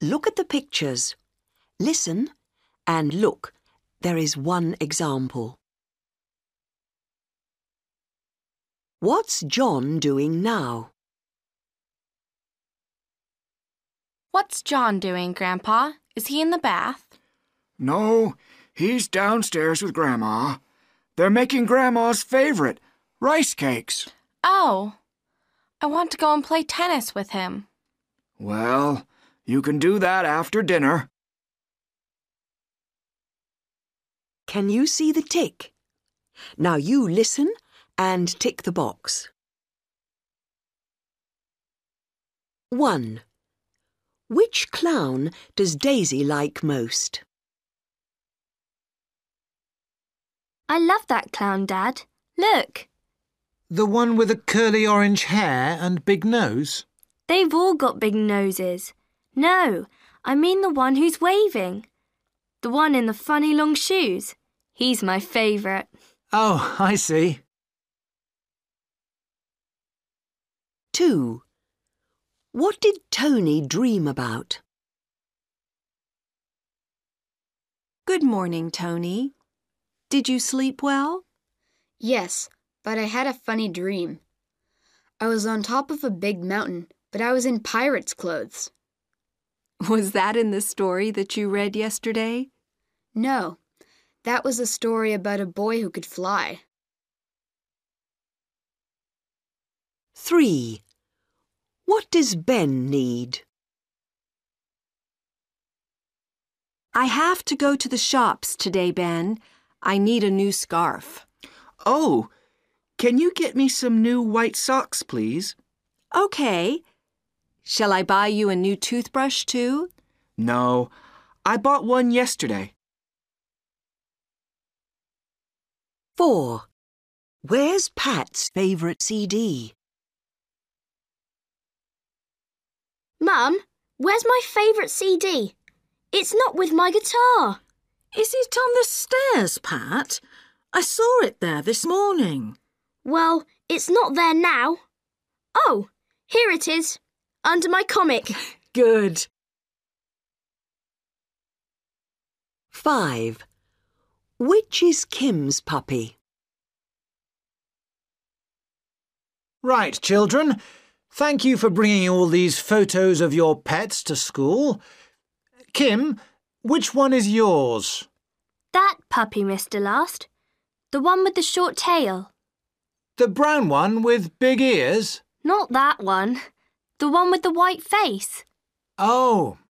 Look at the pictures. Listen and look. There is one example. What's John doing now? What's John doing, Grandpa? Is he in the bath? No, he's downstairs with Grandma. They're making Grandma's favorite, rice cakes. Oh, I want to go and play tennis with him. Well, you can do that after dinner. Can you see the tick? Now you listen and tick the box. 1. Which clown does Daisy like most? I love that clown, Dad. Look. The one with the curly orange hair and big nose? They've all got big noses. No, I mean the one who's waving. The one in the funny long shoes. He's my favourite. Oh, I see. 2. What did Tony dream about? Good morning, Tony. Did you sleep well? Yes, but I had a funny dream. I was on top of a big mountain, but I was in pirate's clothes. Was that in the story that you read yesterday? No, that was a story about a boy who could fly. 3. What does Ben need? I have to go to the shops today, Ben. I need a new scarf. Oh, can you get me some new white socks, please? Okay. Shall I buy you a new toothbrush, too? No, I bought one yesterday. 4. Where's Pat's favourite CD? Mum, where's my favourite CD? It's not with my guitar. Is it on the stairs, Pat? I saw it there this morning. Well, it's not there now. Oh, here it is, under my comic. Good. 5. Which is Kim's puppy? Right, children. Thank you for bringing all these photos of your pets to school. Kim, which one is yours? That puppy, Mr. Last. The one with the short tail. The brown one with big ears? Not that one. The one with the white face. Oh,